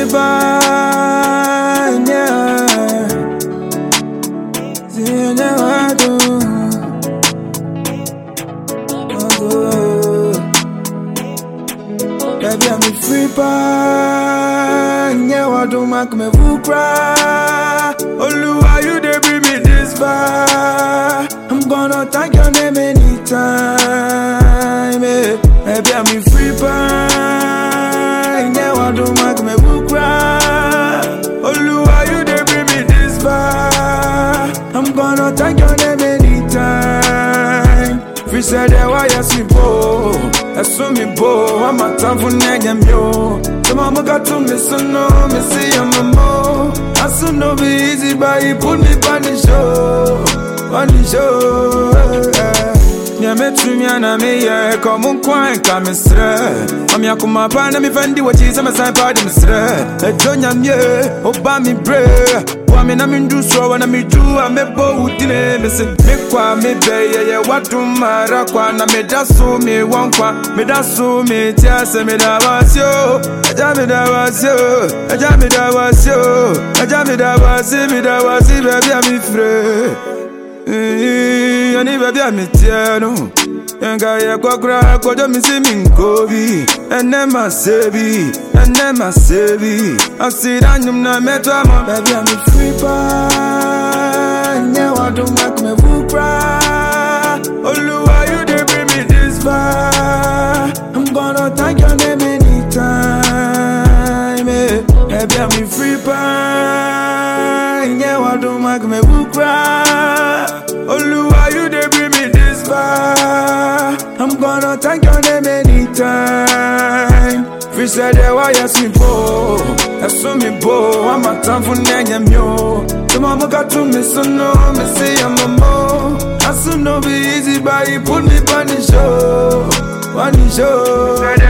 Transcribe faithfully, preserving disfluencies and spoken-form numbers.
free by, yeah. See you never do. Baby, I'm free by, yeah. What do make me cry? Oluwa, you dey bring me this far. I'm gonna thank your name anytime, eh. Baby, I'm free by, yeah. What do make me cry? Oluwa, you dey bring me this far. I'm gonna thank your name anytime. Free said that why you see po, that's so me po. I'm a time for nigga yo. So mama got to me so no, me see I'm a mo. I so no be easy, but you put me on the show, on the show. Yeah, me trim ya na me yeah, come on quiet, come straight. I'm ya come up and me fendi what is I'm a side party me straight. A join am yeah, oba me break. Me na me do so when me do I me bo utile me se me kwa me be yeah yeah what do mara kwa na me da so me wan kwa me da so me tia se me da wasyo aja me da wasyo aja me da wasyo aja me da wasi me da wasi baby I'm free eh ani baby I'm tia no Yenga ye kwa kura kwa jo mi si minkobi ene masebi ene masebi asira nyum na metwa mo baby I'm free pa nye want to make me cry. Oluwa you dey bring me this far. I'm gonna thank your name anytime, eh. Baby I'm free pa nye want to make me cry. Oluwa you dey bring me this far. I'm gonna thank your name anytime. Free said that why you see po, that's so me po. I'm a time for nigga yo. So mama got to me so no, me say I'm a mo. I so no be easy, but you put me on the show, on the show.